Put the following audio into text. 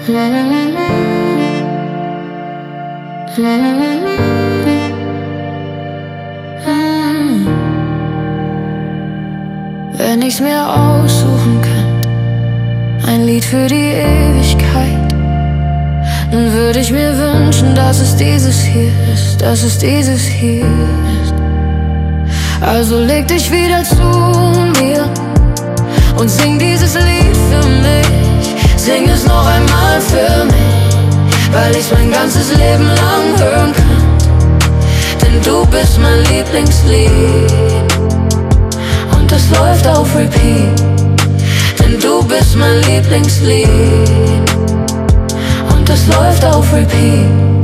Wenn ich's mir aussuchen könnte, ein Lied für die Ewigkeit, dann würde ich mir wünschen, dass es dieses hier ist, dass es dieses hier ist. Also leg dich wieder zu mir und sing dieses Lied für mich. Sing es noch einmal für mich, weil ich's mein ganzes Leben lang hören kann. Denn du bist mein Lieblingslied und das läuft auf Repeat. Denn du bist mein Lieblingslied und das läuft auf Repeat.